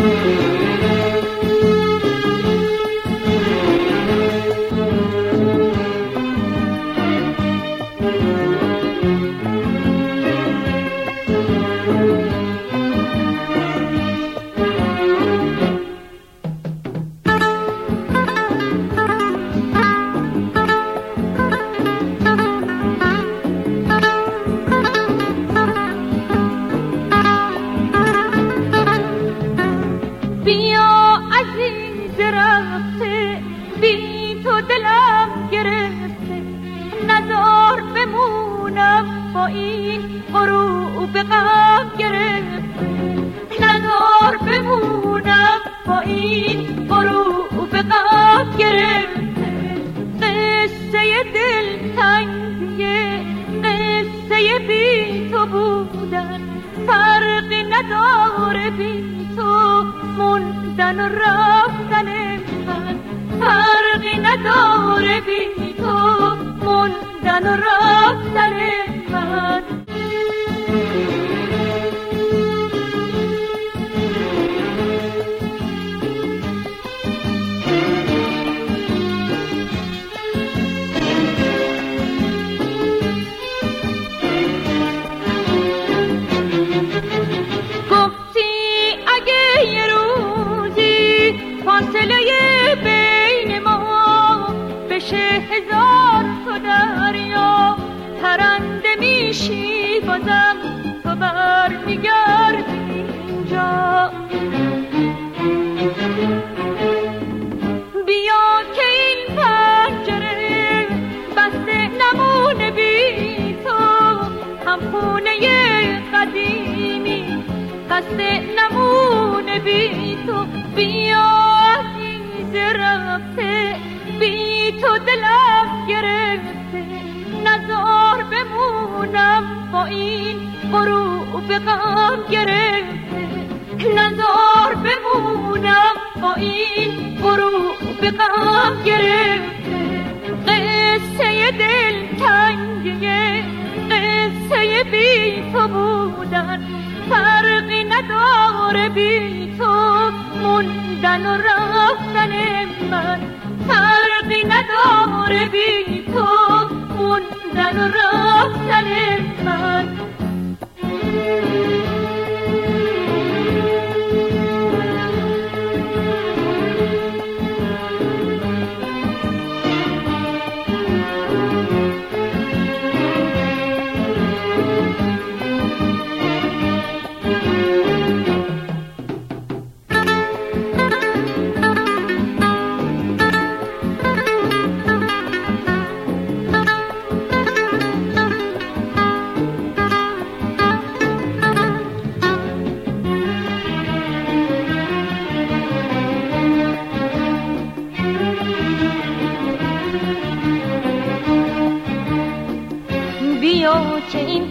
که این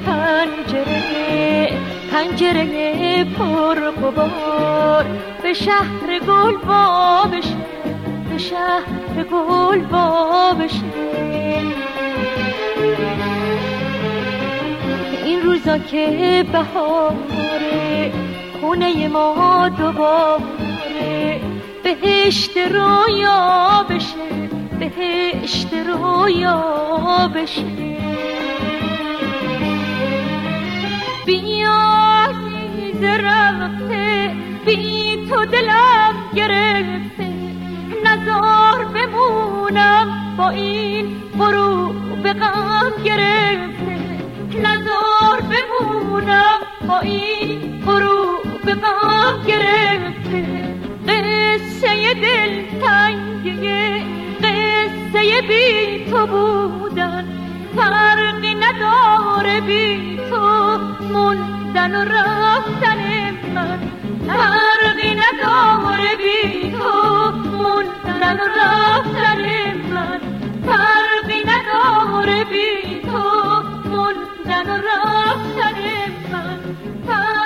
پنجره پرغبار به شهر گل وا بشه، به شهر گل وا بشه. این روزا که بهاره خونه ما دوباره بهشت رویا بشه، بهشت رویا بشه. بیایی رفته بی تو دلم گرفته، نزار بمونم با این برو به غم گرفته، نزار بمونم با این برو به غم گرفته. قصه دلتنگی قصه بی تو بودن، فرقی نداره بی تو موندن و رفتن من، فرقی نداره بی تو موندن و رفتن من، فرقی نداره بی تو موندن و رفتن من.